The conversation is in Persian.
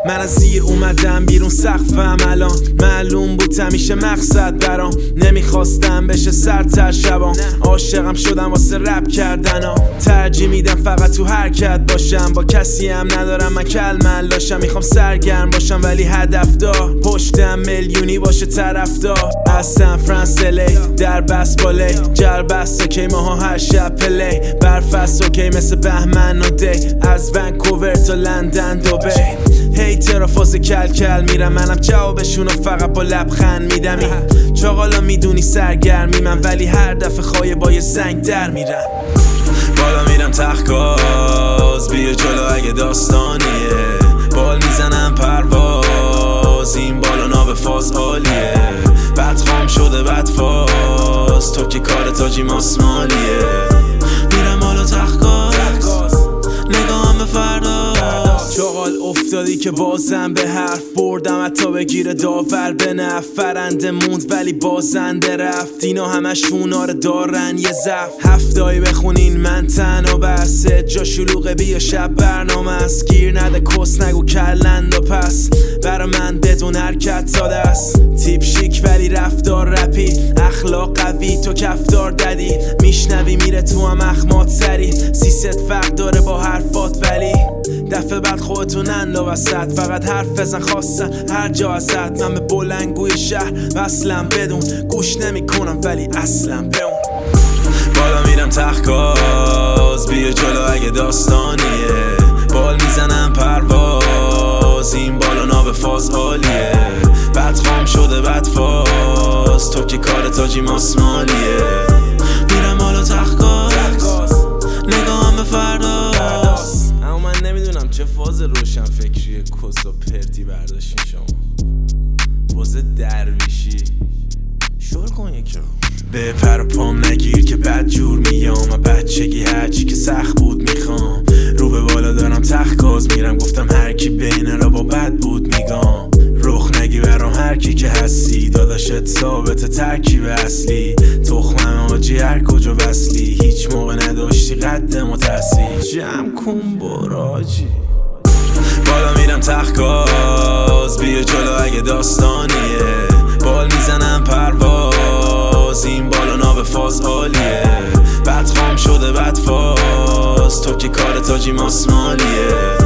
من از زیر اومدم بیرون سقفم الان معلوم بود همیشه مقصد برام نمیخواستم بشه سرتر شبام عاشقم شدم واسه رپ کردن ترجیح میدم فقط تو حرکت باشم با کسی هم ندارم من کلمل داشتم میخوام سرگرم باشم ولی هدف دار پشتم میلیونی باشه طرفدار از سن فرانسیسکو در بسپالی جربست اوکی ماها هر شب پلی برفست اوکی مثل بهمن و دی از ونکوور تا لندن دوبه هیترا فاز کل کل میرم منم جوابشونو فقط با لبخند میدم چاقالا میدونی سرگرمی من ولی هر دفعه خواهی با یه سنگ در میرم بالا میرم تخت بیا جلو اگه داستانیه بال میزنم پرواز این بالا ناب فاز عالیه بد خام شده بد فاز تو که کار تاجی ماسمالیه میرم بالا تخت نگاهم به فردا چاقال افتادی که بازم به حرف بردم حتی بگیره داور به نفت فرنده موند ولی بازنده رفت اینا همشون آره دارن یه زف هفتایی بخونین من تنها بسه جا شلوغه بیا شب برنامه است گیر نده کس نگو کلند و پس برا من بدون حرکت ساده است تیپ شیک ولی رفتار رپی اخلاق قوی تو کفتار ددی میشنوی میره تو هم اخمات سری سیست فرق داره با حرفات ولی دفعه بعد خودتون اندلا وسط فقط حرف بزن خواستن هر جا ازت من به بلنگوی شهر وصلم بدون گوش نمی کنم ولی اصلا به اون بالا میرم تخت بیا جلو اگه داستانیه بال میزنم پرواز این بالا ناب فاز عالیه بد خام شده بد فاز تو که کار تاجی ماسمالیه میرم بالا تخت نگاهم به فردا اما من نمیدونم چه فاز روشن فکری کس و پرتی برداشتین شما فاز درویشی شور کن یکی رو به پر و پام نگیر که بد جور میام و بچگی هرچی که سخت بود میخوام رو به بالا دارم تخت گاز میرم گفتم هر کی بین را با بد بود میگم رخ نگی برام هر کی که هستی داداشت ثابت ترکیب اصلی تخمم آجی هر کجا وصلی هیچ موقع نداشتی قد متحصیل جمع کن براجی بالا میرم تخت بیا جلو اگه داستانیه بال میزنم پرواز این بالا ناب فاز عالیه بد خام شده بد فاز تو که کار تاجی ماسمالیه